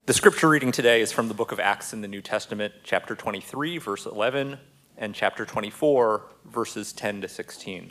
The scripture reading today is from the book of Acts in the New Testament, chapter 23, verse 11, and chapter 24, verses 10 to 16.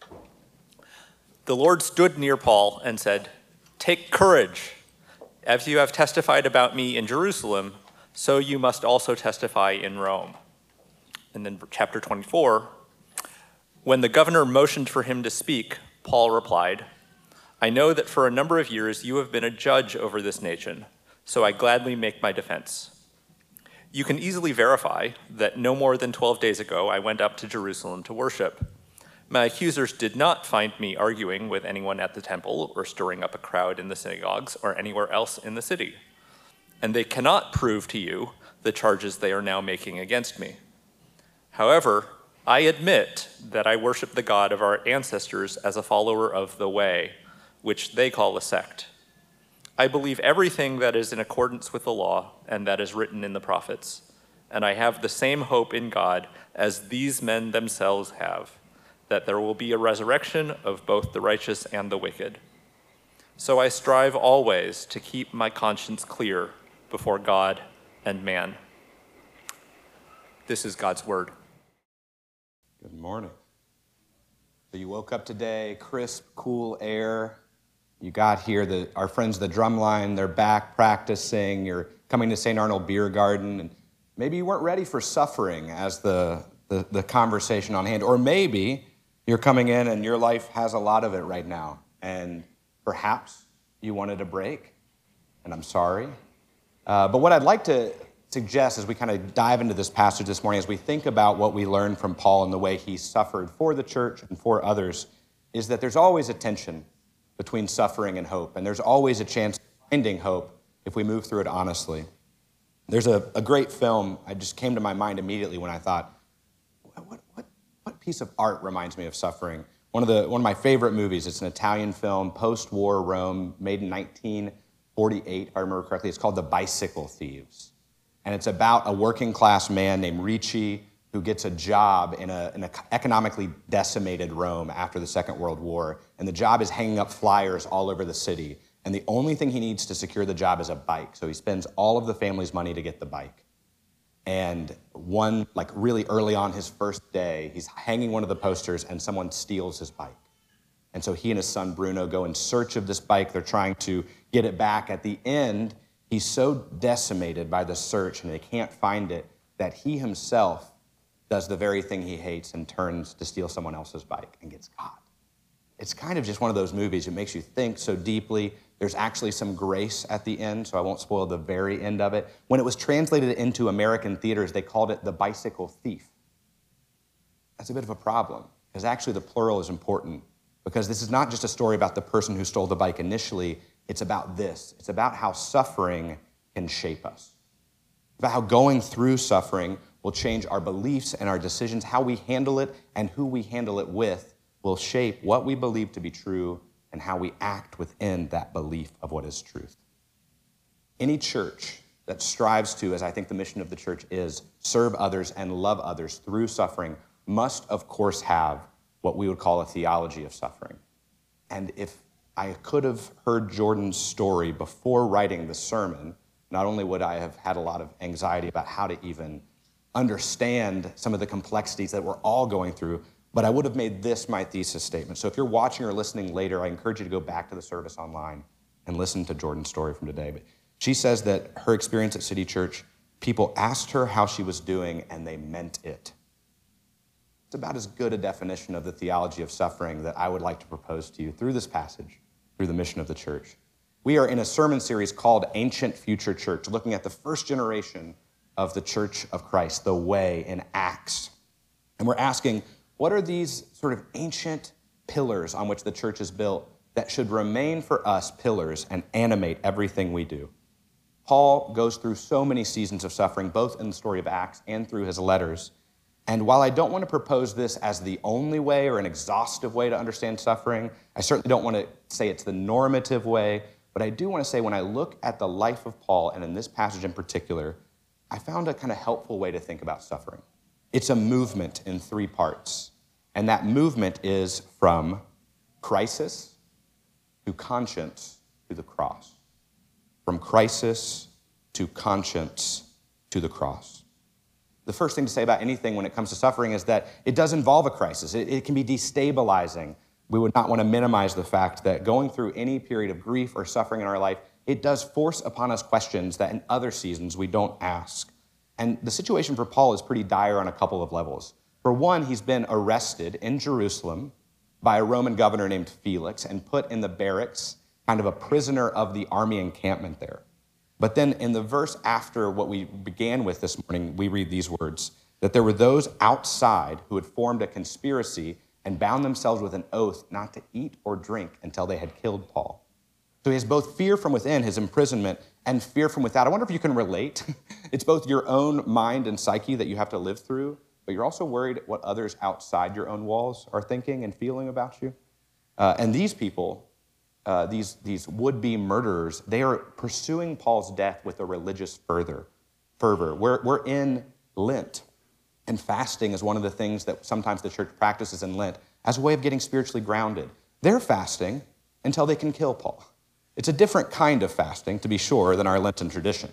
The Lord stood near Paul and said, "Take courage. As you have testified about me in Jerusalem, so you must also testify in Rome." And then chapter 24, when the governor motioned for him to speak, Paul replied, "I know that for a number of years you have been a judge over this nation, so I gladly make my defense. You can easily verify that no more than 12 days ago I went up to Jerusalem to worship. My accusers did not find me arguing with anyone at the temple or stirring up a crowd in the synagogues or anywhere else in the city. And they cannot prove to you the charges they are now making against me. However, I admit that I worship the God of our ancestors as a follower of the Way, which they call a sect. I believe everything that is in accordance with the law and that is written in the prophets, and I have the same hope in God as these men themselves have, that there will be a resurrection of both the righteous and the wicked. So I strive always to keep my conscience clear before God and man." This is God's word. Good morning. So you woke up today, crisp, cool air. You got here, our friends, the Drumline, they're back practicing. You're coming to St. Arnold Beer Garden, and maybe you weren't ready for suffering as the conversation on hand, or maybe you're coming in and your life has a lot of it right now, and perhaps you wanted a break, and I'm sorry. But what I'd like to suggest as we kind of dive into this passage this morning, as we think about what we learned from Paul and the way he suffered for the church and for others, is that there's always a tension between suffering and hope, and there's always a chance of finding hope if we move through it honestly. There's a great film I just came to my mind immediately when I thought, what piece of art reminds me of suffering? One of my favorite movies. It's an Italian film, post-war Rome, made in 1948, if I remember correctly. It's called The Bicycle Thieves, and it's about a working-class man named Ricci who gets a job in an economically decimated Rome after the Second World War, and the job is hanging up flyers all over the city, and the only thing he needs to secure the job is a bike, so he spends all of the family's money to get the bike. And really early on his first day, he's hanging one of the posters, and someone steals his bike. And so he and his son Bruno go in search of this bike. They're trying to get it back. At the end, he's so decimated by the search, and they can't find it, that he himself does the very thing he hates and turns to steal someone else's bike and gets caught. It's kind of just one of those movies. It makes you think so deeply. There's actually some grace at the end, so I won't spoil the very end of it. When it was translated into American theaters, they called it The Bicycle Thief. That's a bit of a problem, because actually the plural is important, because this is not just a story about the person who stole the bike initially. It's about this. It's about how suffering can shape us. It's about how going through suffering will change our beliefs and our decisions. How we handle it and who we handle it with will shape what we believe to be true and how we act within that belief of what is truth. Any church that strives to, as I think the mission of the church is, serve others and love others through suffering must, of course, have what we would call a theology of suffering. And if I could have heard Jordan's story before writing the sermon, not only would I have had a lot of anxiety about how to even understand some of the complexities that we're all going through, but I would have made this my thesis statement. So if you're watching or listening later, I encourage you to go back to the service online and listen to Jordan's story from today. But she says that her experience at City Church, people asked her how she was doing, and they meant it. It's about as good a definition of the theology of suffering that I would like to propose to you through this passage, through the mission of the church. We are in a sermon series called Ancient Future Church, looking at the first generation of the Church of Christ, the Way in Acts. And we're asking, what are these sort of ancient pillars on which the church is built that should remain for us pillars and animate everything we do? Paul goes through so many seasons of suffering, both in the story of Acts and through his letters. And while I don't want to propose this as the only way or an exhaustive way to understand suffering, I certainly don't want to say it's the normative way, but I do want to say when I look at the life of Paul, and in this passage in particular, I found a kind of helpful way to think about suffering. It's a movement in three parts, and that movement is from crisis to conscience to the cross. From crisis to conscience to the cross. The first thing to say about anything when it comes to suffering is that it does involve a crisis. It can be destabilizing. We would not want to minimize the fact that going through any period of grief or suffering in our life, it does force upon us questions that in other seasons we don't ask. And the situation for Paul is pretty dire on a couple of levels. For one, he's been arrested in Jerusalem by a Roman governor named Felix and put in the barracks, kind of a prisoner of the army encampment there. But then in the verse after what we began with this morning, we read these words, that there were those outside who had formed a conspiracy and bound themselves with an oath not to eat or drink until they had killed Paul. So he has both fear from within his imprisonment and fear from without. I wonder if you can relate. It's both your own mind and psyche that you have to live through, but you're also worried what others outside your own walls are thinking and feeling about you. And these people, these would-be murderers, they are pursuing Paul's death with a religious fervor. We're in Lent, and fasting is one of the things that sometimes the church practices in Lent as a way of getting spiritually grounded. They're fasting until they can kill Paul. It's a different kind of fasting, to be sure, than our Lenten tradition.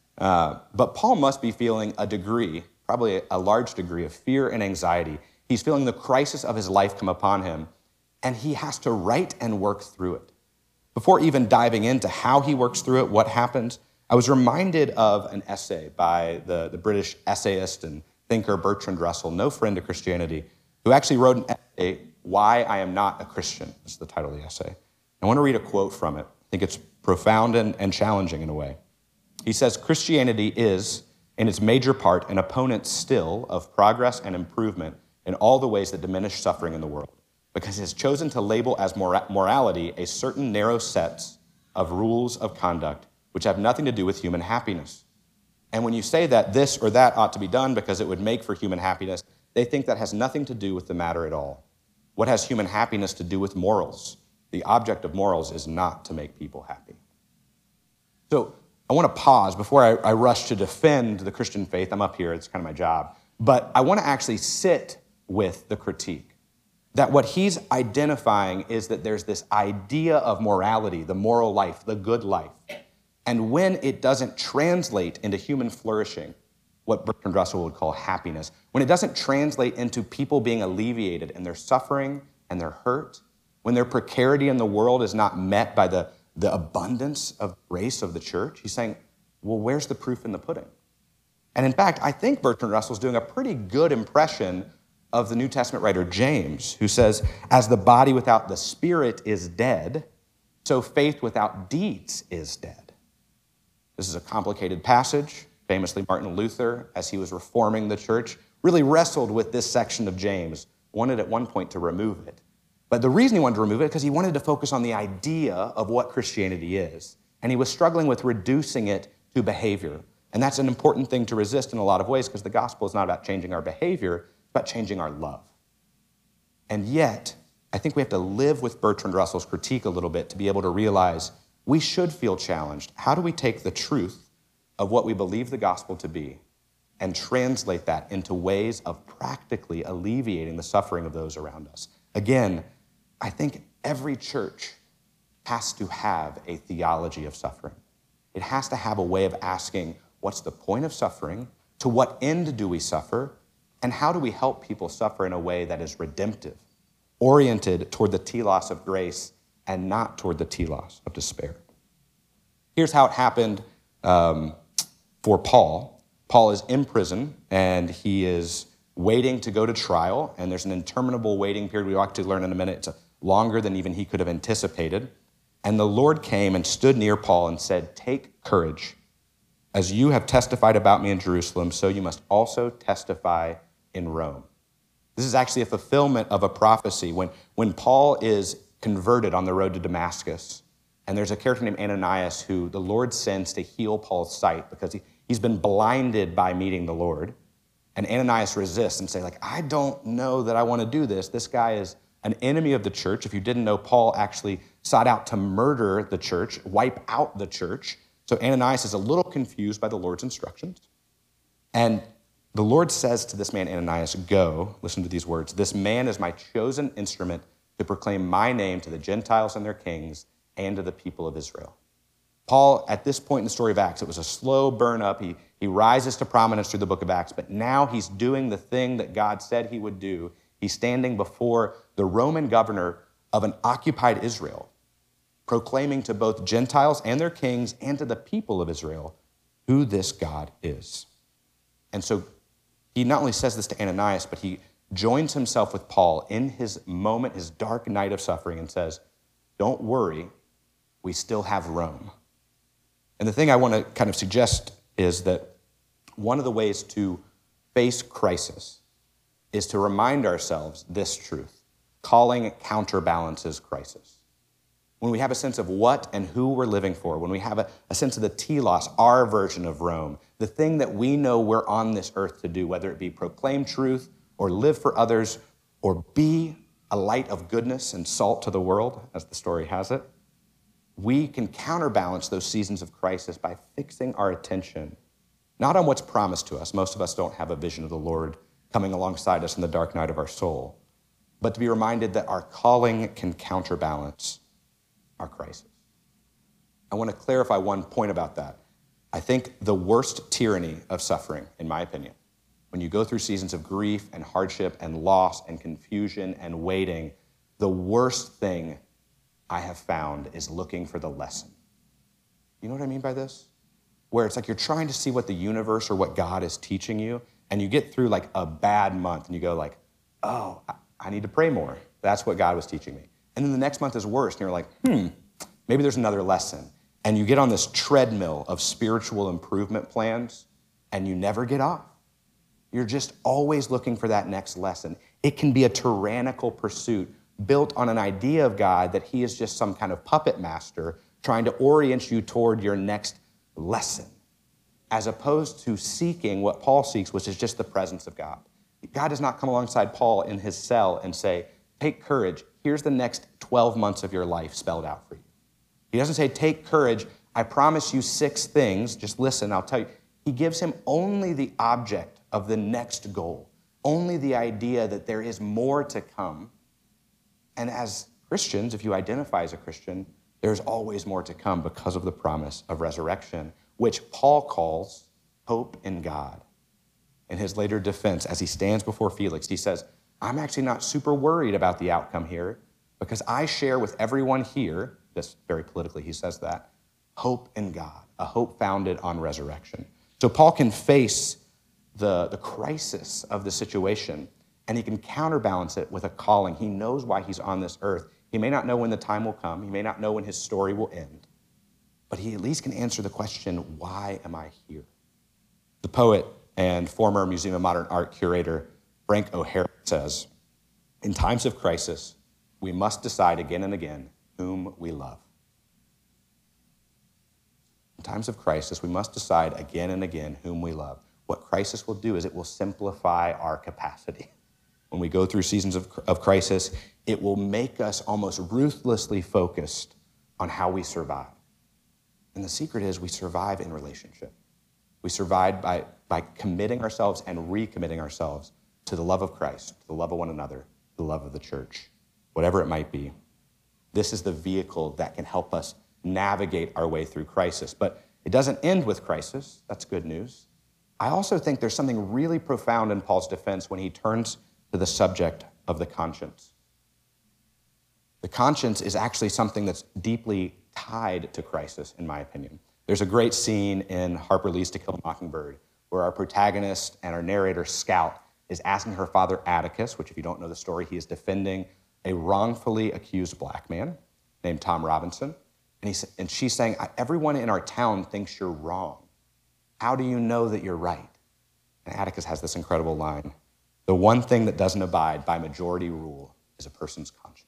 But Paul must be feeling a degree, probably a large degree of fear and anxiety. He's feeling the crisis of his life come upon him, and he has to write and work through it. Before even diving into how he works through it, what happens, I was reminded of an essay by the British essayist and thinker Bertrand Russell, no friend to Christianity, who actually wrote an essay, Why I Am Not a Christian, is the title of the essay. I want to read a quote from it. I think it's profound and challenging in a way. He says, Christianity is, in its major part, an opponent still of progress and improvement in all the ways that diminish suffering in the world, because it has chosen to label as morality a certain narrow set of rules of conduct which have nothing to do with human happiness. And when you say that this or that ought to be done because it would make for human happiness, they think that has nothing to do with the matter at all. What has human happiness to do with morals? The object of morals is not to make people happy. So I want to pause before I rush to defend the Christian faith. I'm up here, it's kind of my job. But I want to actually sit with the critique. That what he's identifying is that there's this idea of morality, the moral life, the good life. And when it doesn't translate into human flourishing, what Bertrand Russell would call happiness, when it doesn't translate into people being alleviated in their suffering and their hurt, when their precarity in the world is not met by the abundance of grace of the church, he's saying, well, where's the proof in the pudding? And in fact, I think Bertrand Russell's doing a pretty good impression of the New Testament writer James, who says, as the body without the spirit is dead, so faith without deeds is dead. This is a complicated passage. Famously, Martin Luther, as he was reforming the church, really wrestled with this section of James, wanted at one point to remove it. But the reason he wanted to remove it is because he wanted to focus on the idea of what Christianity is. And he was struggling with reducing it to behavior. And that's an important thing to resist in a lot of ways, because the gospel is not about changing our behavior, it's about changing our love. And yet, I think we have to live with Bertrand Russell's critique a little bit to be able to realize we should feel challenged. How do we take the truth of what we believe the gospel to be and translate that into ways of practically alleviating the suffering of those around us? Again, I think every church has to have a theology of suffering. It has to have a way of asking, what's the point of suffering? To what end do we suffer? And how do we help people suffer in a way that is redemptive, oriented toward the telos of grace and not toward the telos of despair? Here's how it happened for Paul. Paul is in prison, and he is waiting to go to trial, and there's an interminable waiting period. We ought to learn in a minute. It's longer than even he could have anticipated. And the Lord came and stood near Paul and said, take courage. As you have testified about me in Jerusalem, so you must also testify in Rome. This is actually a fulfillment of a prophecy. When Paul is converted on the road to Damascus, and there's a character named Ananias who the Lord sends to heal Paul's sight because he's been blinded by meeting the Lord. And Ananias resists and says, I don't know that I want to do this. This guy is an enemy of the church. If you didn't know, Paul actually sought out to murder the church, wipe out the church. So Ananias is a little confused by the Lord's instructions. And the Lord says to this man, Ananias, go, listen to these words, this man is my chosen instrument to proclaim my name to the Gentiles and their kings and to the people of Israel. Paul, at this point in the story of Acts, it was a slow burn up. He rises to prominence through the book of Acts, but now he's doing the thing that God said he would do. He's standing before the Roman governor of an occupied Israel, proclaiming to both Gentiles and their kings and to the people of Israel who this God is. And so he not only says this to Ananias, but he joins himself with Paul in his moment, his dark night of suffering, and says, don't worry, we still have Rome. And the thing I want to kind of suggest is that one of the ways to face crisis is to remind ourselves this truth. Calling counterbalances crisis. When we have a sense of what and who we're living for, when we have a sense of the telos, our version of Rome, the thing that we know we're on this earth to do, whether it be proclaim truth or live for others or be a light of goodness and salt to the world, as the story has it, we can counterbalance those seasons of crisis by fixing our attention, not on what's promised to us. Most of us don't have a vision of the Lord coming alongside us in the dark night of our soul, but to be reminded that our calling can counterbalance our crisis. I want to clarify one point about that. I think the worst tyranny of suffering, in my opinion, when you go through seasons of grief and hardship and loss and confusion and waiting, the worst thing I have found is looking for the lesson. You know what I mean by this? Where it's like you're trying to see what the universe or what God is teaching you, and you get through like a bad month and you go like, oh, I need to pray more. That's what God was teaching me. And then the next month is worse, and you're like, maybe there's another lesson. And you get on this treadmill of spiritual improvement plans, and you never get off. You're just always looking for that next lesson. It can be a tyrannical pursuit built on an idea of God that he is just some kind of puppet master trying to orient you toward your next lesson, as opposed to seeking what Paul seeks, which is just the presence of God. God does not come alongside Paul in his cell and say, take courage, here's the next 12 months of your life spelled out for you. He doesn't say, take courage, I promise you 6 things, just listen, I'll tell you. He gives him only the object of the next goal, only the idea that there is more to come. And as Christians, if you identify as a Christian, there's always more to come because of the promise of resurrection, which Paul calls hope in God. In his later defense, as he stands before Felix, he says, I'm actually not super worried about the outcome here because I share with everyone here, this very politically he says that, hope in God, a hope founded on resurrection. So Paul can face the crisis of the situation, and he can counterbalance it with a calling. He knows why he's on this earth. He may not know when the time will come. He may not know when his story will end, but he at least can answer the question, why am I here? The poet and former Museum of Modern Art curator Frank O'Hara says, in times of crisis, we must decide again and again whom we love. In times of crisis, we must decide again and again whom we love. What crisis will do is it will simplify our capacity. When we go through seasons of crisis, it will make us almost ruthlessly focused on how we survive. And the secret is we survive in relationship. We survive by committing ourselves and recommitting ourselves to the love of Christ, to the love of one another, the love of the church, whatever it might be. This is the vehicle that can help us navigate our way through crisis. But it doesn't end with crisis. That's good news. I also think there's something really profound in Paul's defense when he turns to the subject of the conscience. The conscience is actually something that's deeply tied to crisis, in my opinion. There's a great scene in Harper Lee's To Kill a Mockingbird where our protagonist and our narrator, Scout, is asking her father, Atticus, which if you don't know the story, he is defending a wrongfully accused black man named Tom Robinson. And she's saying, everyone in our town thinks you're wrong. How do you know that you're right? And Atticus has this incredible line. The one thing that doesn't abide by majority rule is a person's conscience.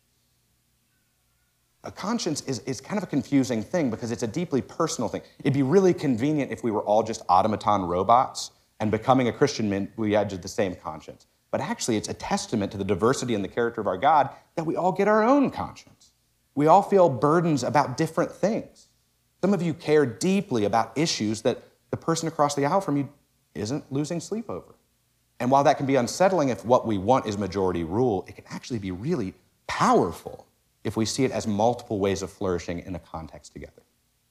A conscience is kind of a confusing thing because it's a deeply personal thing. It'd be really convenient if we were all just automaton robots and becoming a Christian meant we had the same conscience. But actually, it's a testament to the diversity and the character of our God that we all get our own conscience. We all feel burdens about different things. Some of you care deeply about issues that the person across the aisle from you isn't losing sleep over. And while that can be unsettling if what we want is majority rule, it can actually be really powerful if we see it as multiple ways of flourishing in a context together.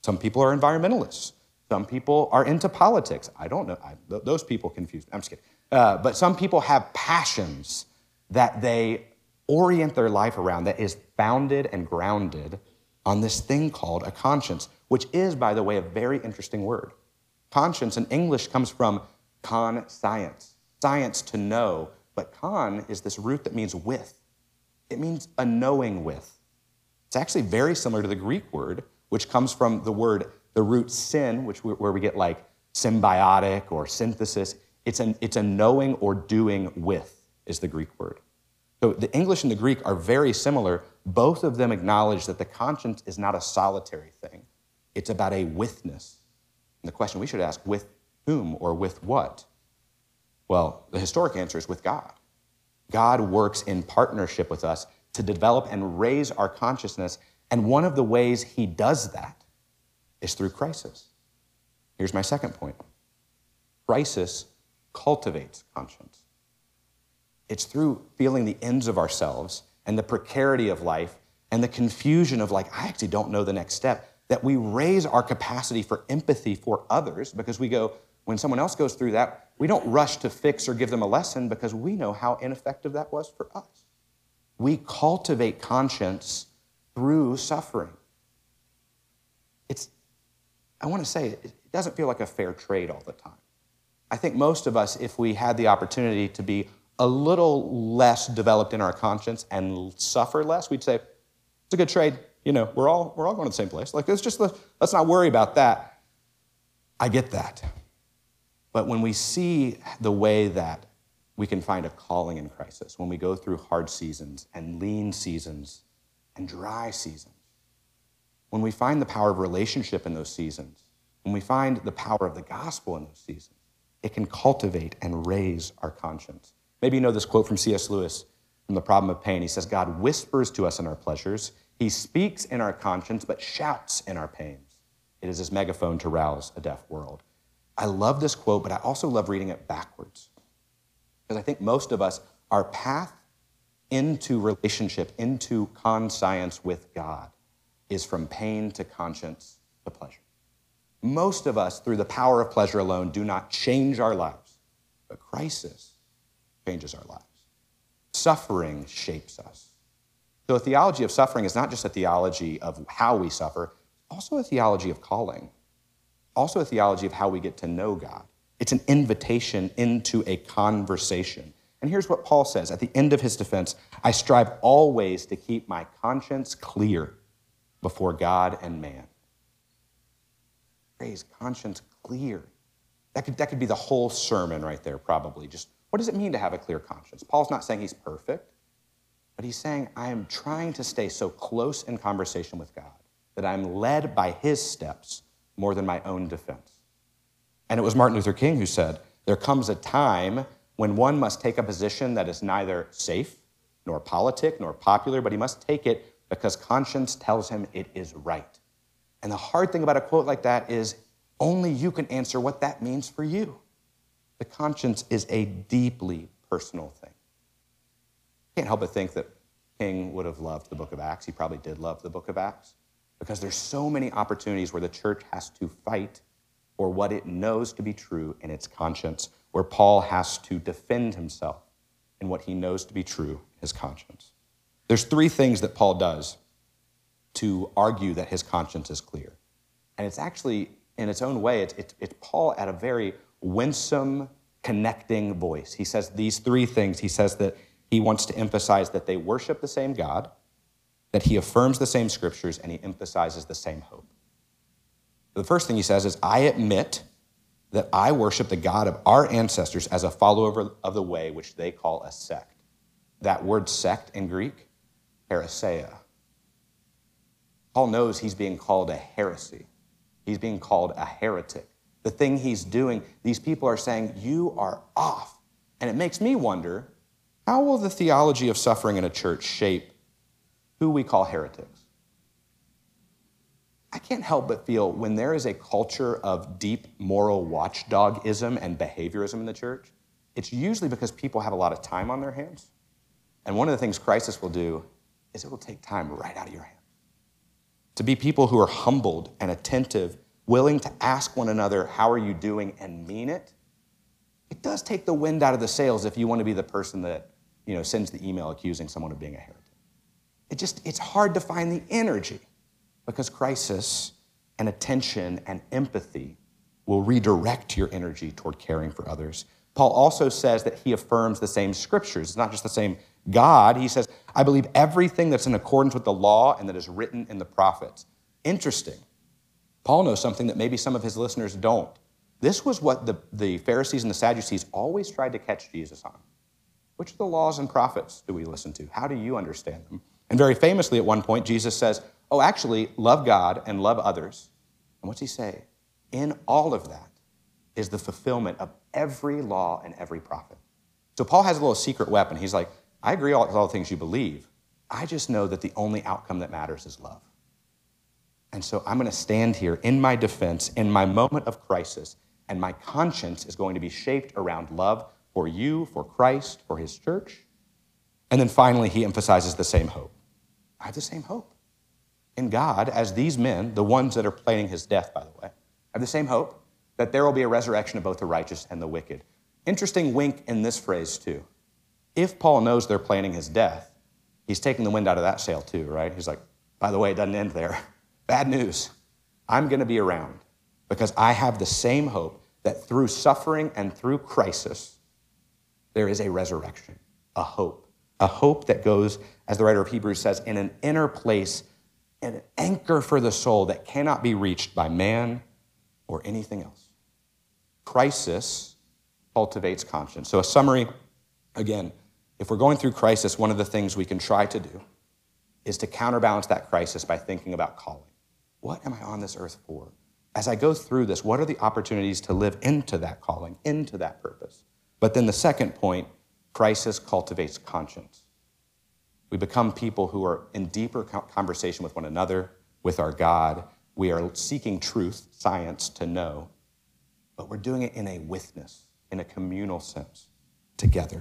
Some people are environmentalists. Some people are into politics. I don't know. Those people confuse me. I'm just kidding. But some people have passions that they orient their life around that is founded and grounded on this thing called a conscience, which is, by the way, a very interesting word. Conscience in English comes from conscience, science to know, but con is this root that means with. It means a knowing with. It's actually very similar to the Greek word, which comes from the root sin, where we get like symbiotic or synthesis. It's a knowing or doing with is the Greek word. So the English and the Greek are very similar. Both of them acknowledge that the conscience is not a solitary thing. It's about a withness. And the question we should ask, with whom or with what? Well, the historic answer is with God. God works in partnership with us to develop and raise our consciousness. And one of the ways he does that is through crisis. Here's my second point. Crisis cultivates conscience. It's through feeling the ends of ourselves and the precarity of life and the confusion of like, I actually don't know the next step, that we raise our capacity for empathy for others, because we go, when someone else goes through that, we don't rush to fix or give them a lesson because we know how ineffective that was for us. We cultivate conscience through suffering. I want to say, it doesn't feel like a fair trade all the time. I think most of us, if we had the opportunity to be a little less developed in our conscience and suffer less, we'd say, it's a good trade. You know, we're all going to the same place. Like, let's not worry about that. I get that. But when we see the way that we can find a calling in crisis, when we go through hard seasons and lean seasons and dry seasons, when we find the power of relationship in those seasons, when we find the power of the gospel in those seasons, it can cultivate and raise our conscience. Maybe you know this quote from C.S. Lewis from The Problem of Pain. He says, God whispers to us in our pleasures. He speaks in our conscience, but shouts in our pains. It is his megaphone to rouse a deaf world. I love this quote, but I also love reading it backwards. Because I think most of us, our path into relationship, into conscience with God, is from pain to conscience to pleasure. Most of us, through the power of pleasure alone, do not change our lives, but crisis changes our lives. Suffering shapes us. So a theology of suffering is not just a theology of how we suffer, also a theology of calling, also a theology of how we get to know God. It's an invitation into a conversation. And here's what Paul says at the end of his defense: I strive always to keep my conscience clear before God and man. Phrase, conscience clear. That could be the whole sermon right there, probably. Just what does it mean to have a clear conscience? Paul's not saying he's perfect, but he's saying, I am trying to stay so close in conversation with God that I'm led by his steps more than my own defense. And it was Martin Luther King who said, there comes a time when one must take a position that is neither safe, nor politic, nor popular, but he must take it because conscience tells him it is right. And the hard thing about a quote like that is only you can answer what that means for you. The conscience is a deeply personal thing. I can't help but think that King would have loved the book of Acts. He probably did love the book of Acts, because there's so many opportunities where the church has to fight for what it knows to be true in its conscience, where Paul has to defend himself in what he knows to be true in his conscience. There's three things that Paul does to argue that his conscience is clear. And it's actually, in its own way, it's Paul at a very winsome, connecting voice. He says these three things. He says that he wants to emphasize that they worship the same God, that he affirms the same scriptures, and he emphasizes the same hope. The first thing he says is, I admit that I worship the God of our ancestors as a follower of the way which they call a sect. That word sect in Greek, heresia. Paul knows he's being called a heresy. He's being called a heretic. The thing he's doing, these people are saying, you are off. And it makes me wonder, how will the theology of suffering in a church shape who we call heretics? I can't help but feel when there is a culture of deep moral watchdogism and behaviorism in the church, it's usually because people have a lot of time on their hands. And one of the things crisis will do is it will take time right out of your hands. to be people who are humbled and attentive, willing to ask one another, how are you doing, and mean it, it does take the wind out of the sails if you want to be the person that, sends the email accusing someone of being a heretic. It's hard to find the energy because crisis and attention and empathy will redirect your energy toward caring for others. Paul also says that he affirms the same scriptures. It's not just the same God. He says, I believe everything that's in accordance with the law and that is written in the prophets. Interesting. Paul knows something that maybe some of his listeners don't. This was what the Pharisees and the Sadducees always tried to catch Jesus on. Which of the laws and prophets do we listen to? How do you understand them? And very famously at one point, Jesus says, oh, actually, love God and love others. And what's he say? In all of that is the fulfillment of every law and every prophet. So Paul has a little secret weapon. He's like, I agree with all the things you believe. I just know that the only outcome that matters is love. And so I'm going to stand here in my defense, in my moment of crisis, and my conscience is going to be shaped around love for you, for Christ, for his church. And then finally, he emphasizes the same hope. I have the same hope in God as these men, the ones that are planning his death, by the way, have the same hope that there will be a resurrection of both the righteous and the wicked. Interesting wink in this phrase, too. If Paul knows they're planning his death, he's taking the wind out of that sail, too, right? He's like, by the way, it doesn't end there. Bad news. I'm going to be around because I have the same hope that through suffering and through crisis, there is a resurrection, a hope that goes, as the writer of Hebrews says, in an inner place, an anchor for the soul that cannot be reached by man or anything else. Crisis cultivates conscience. So a summary, again, if we're going through crisis, one of the things we can try to do is to counterbalance that crisis by thinking about calling. What am I on this earth for? As I go through this, what are the opportunities to live into that calling, into that purpose? But then the second point, crisis cultivates conscience. We become people who are in deeper conversation with one another, with our God. We are seeking truth, science, to know, but we're doing it in a witness, in a communal sense, together.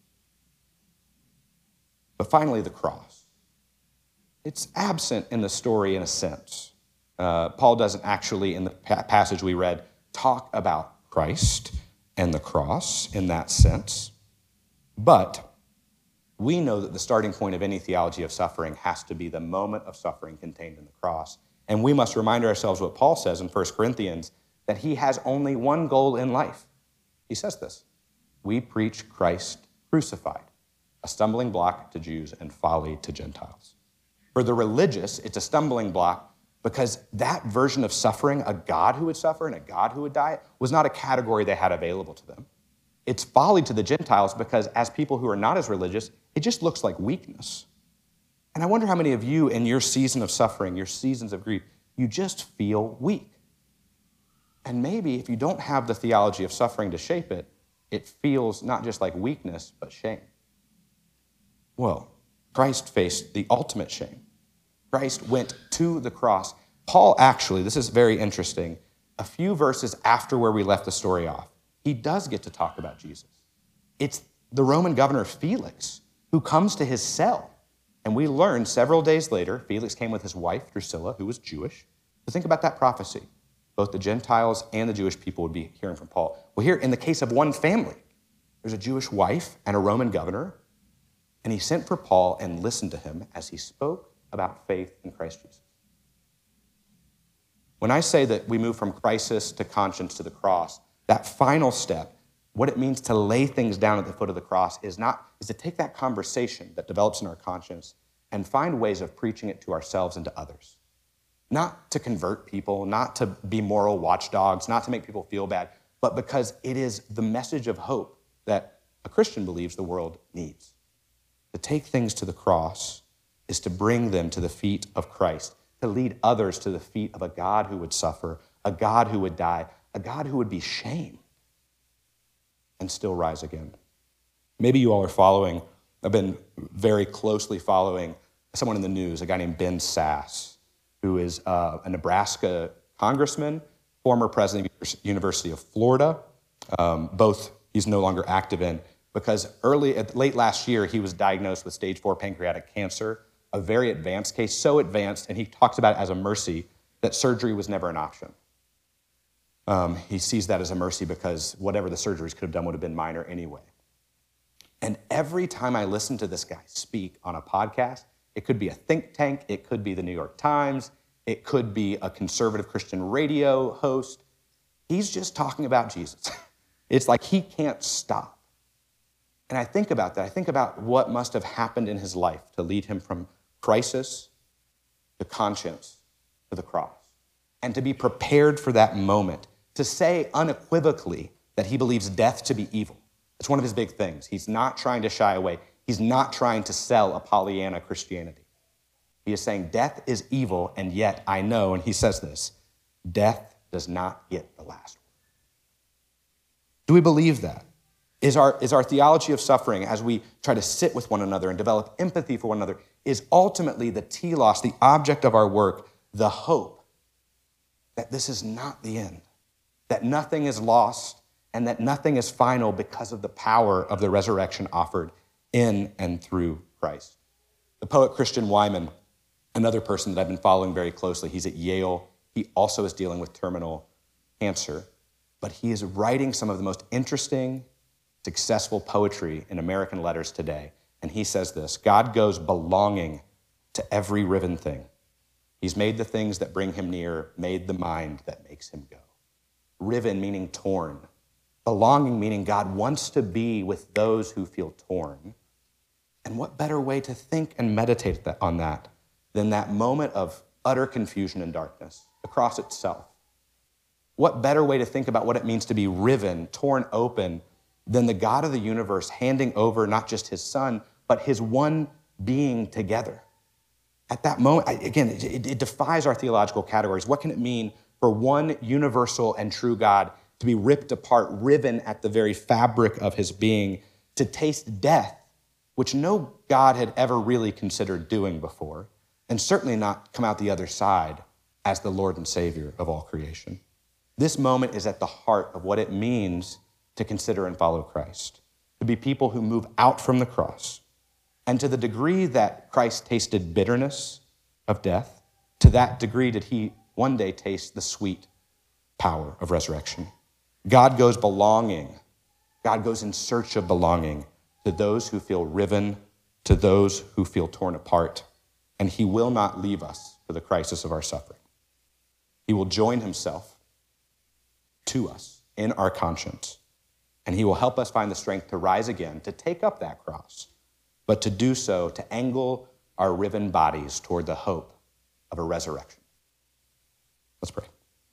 But finally, the cross. It's absent in the story in a sense. Paul doesn't actually, in the passage we read, talk about Christ and the cross in that sense. But we know that the starting point of any theology of suffering has to be the moment of suffering contained in the cross. And we must remind ourselves what Paul says in 1 Corinthians, that he has only one goal in life. He says this, we preach Christ crucified, a stumbling block to Jews and folly to Gentiles. For the religious, it's a stumbling block because that version of suffering, a God who would suffer and a God who would die, was not a category they had available to them. It's folly to the Gentiles because as people who are not as religious, it just looks like weakness. And I wonder how many of you in your season of suffering, your seasons of grief, you just feel weak. And maybe if you don't have the theology of suffering to shape it, it feels not just like weakness, but shame. Well, Christ faced the ultimate shame. Christ went to the cross. Paul actually, this is very interesting, a few verses after where we left the story off, he does get to talk about Jesus. It's the Roman governor Felix who comes to his cell. And we learn several days later, Felix came with his wife, Drusilla, who was Jewish. So think about that prophecy. Both the Gentiles and the Jewish people would be hearing from Paul. Well, here, in the case of one family, there's a Jewish wife and a Roman governor, and he sent for Paul and listened to him as he spoke about faith in Christ Jesus. When I say that we move from crisis to conscience to the cross, that final step, what it means to lay things down at the foot of the cross is to take that conversation that develops in our conscience and find ways of preaching it to ourselves and to others. Not to convert people, not to be moral watchdogs, not to make people feel bad, but because it is the message of hope that a Christian believes the world needs. To take things to the cross is to bring them to the feet of Christ, to lead others to the feet of a God who would suffer, a God who would die, a God who would be shamed and still rise again. Maybe you all are following, I've been very closely following someone in the news, a guy named Ben Sasse, who is a Nebraska congressman, former president of the University of Florida. Both he's no longer active in, because late last year, he was diagnosed with stage 4 pancreatic cancer, a very advanced case, so advanced, and he talks about it as a mercy that surgery was never an option. He sees that as a mercy because whatever the surgeries could have done would have been minor anyway. And every time I listen to this guy speak on a podcast, it could be a think tank, it could be the New York Times, it could be a conservative Christian radio host. He's just talking about Jesus. It's like he can't stop. And I think about that. I think about what must have happened in his life to lead him from crisis to conscience to the cross. And to be prepared for that moment, to say unequivocally that he believes death to be evil. It's one of his big things. He's not trying to shy away. He's not trying to sell a Pollyanna Christianity. He is saying death is evil, and yet I know, and he says this, death does not get the last word. Do we believe that? Is our theology of suffering, as we try to sit with one another and develop empathy for one another, is ultimately the telos, the object of our work, the hope that this is not the end, that nothing is lost, and that nothing is final because of the power of the resurrection offered in and through Christ. The poet Christian Wyman, another person that I've been following very closely, he's at Yale. He also is dealing with terminal cancer, but he is writing some of the most interesting, successful poetry in American letters today. And he says this, God goes belonging to every riven thing. He's made the things that bring him near, made the mind that makes him go. Riven meaning torn. Belonging meaning God wants to be with those who feel torn. And what better way to think and meditate on that than that moment of utter confusion and darkness, the cross itself? What better way to think about what it means to be riven, torn open, than the God of the universe handing over not just his son, but his one being together? At that moment, again, it defies our theological categories. What can it mean for one universal and true God to be ripped apart, riven at the very fabric of his being, to taste death, which no God had ever really considered doing before, and certainly not come out the other side as the Lord and Savior of all creation? This moment is at the heart of what it means to consider and follow Christ, to be people who move out from the cross. And to the degree that Christ tasted bitterness of death, to that degree did he one day taste the sweet power of resurrection. God goes belonging. God goes in search of belonging to those who feel riven, to those who feel torn apart. And he will not leave us to the crisis of our suffering. He will join himself to us in our conscience. And he will help us find the strength to rise again, to take up that cross, but to do so, to angle our riven bodies toward the hope of a resurrection. Let's pray.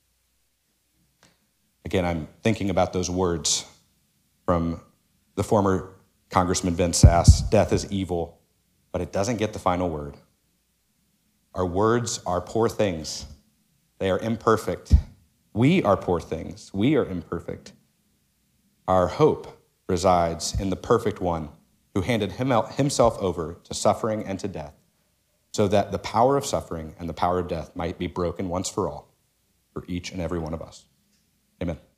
Again, I'm thinking about those words from the former Congressman Ben Sasse, death is evil, but it doesn't get the final word. Our words are poor things. They are imperfect. We are poor things. We are imperfect. Our hope resides in the perfect one who handed himself over to suffering and to death so that the power of suffering and the power of death might be broken once for all for each and every one of us. Amen.